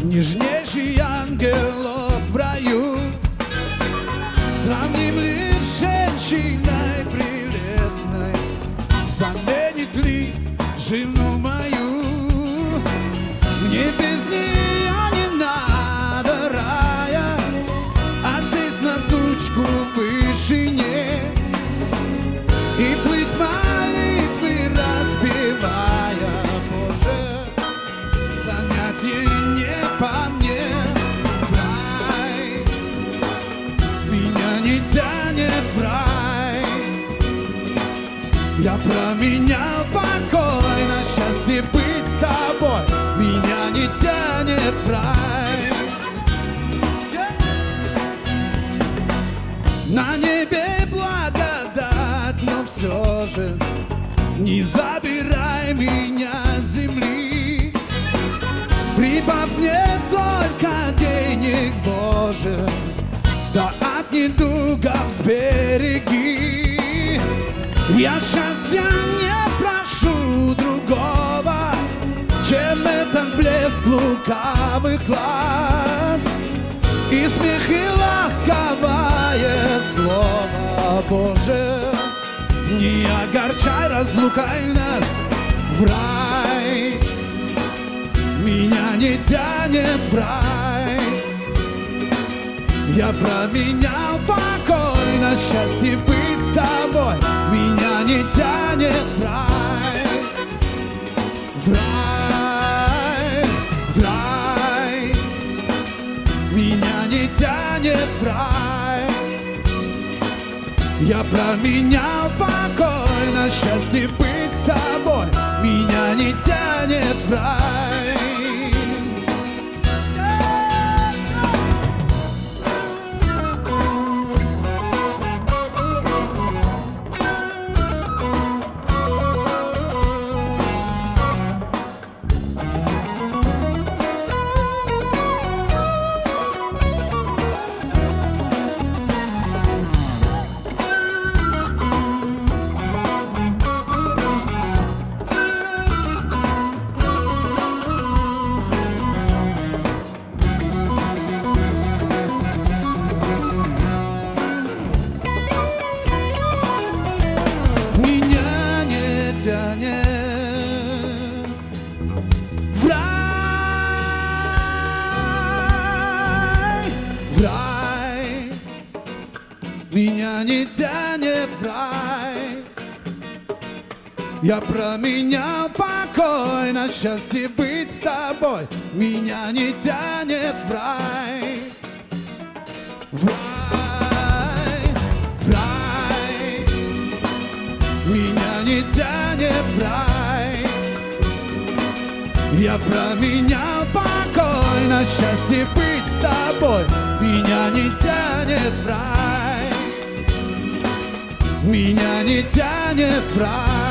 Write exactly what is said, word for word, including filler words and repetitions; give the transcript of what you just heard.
Нежнейший ангелок в раю. Сравним ли с женщиной прелестной? Заменит ли жену мою? Мне без нее не надо рая, а здесь на тучку в вышине и плыть молитвы распевая. Боже, занятие не по мне. В рай меня не тянет в рай. Я променял покой на счастье быть с тобой. Меня не тянет в рай. На небе благодать, но все же не забирай меня с земли. Прибавь мне только денег, Боже, да от недугов сбереги. Я счастья не прошу другого, чем этот блеск лукавых глаз и смех и ласковое слово. Боже, не огорчай разлукой нас. В рай меня не тянет в рай. Я променял покой на счастье быть с тобой. Меня не тянет в рай. В рай, в рай. Меня не тянет в рай. Я променял покой на счастье быть с тобой. Меня не тянет в рай. Тянет в рай, в рай. Меня не тянет в рай. Я променял покой на счастье быть с тобой. Меня не тянет в рай. В рай, в рай. Меня не тянет в рай. Я променял покой на счастье быть с тобой. Меня не тянет в рай. Меня не тянет в рай.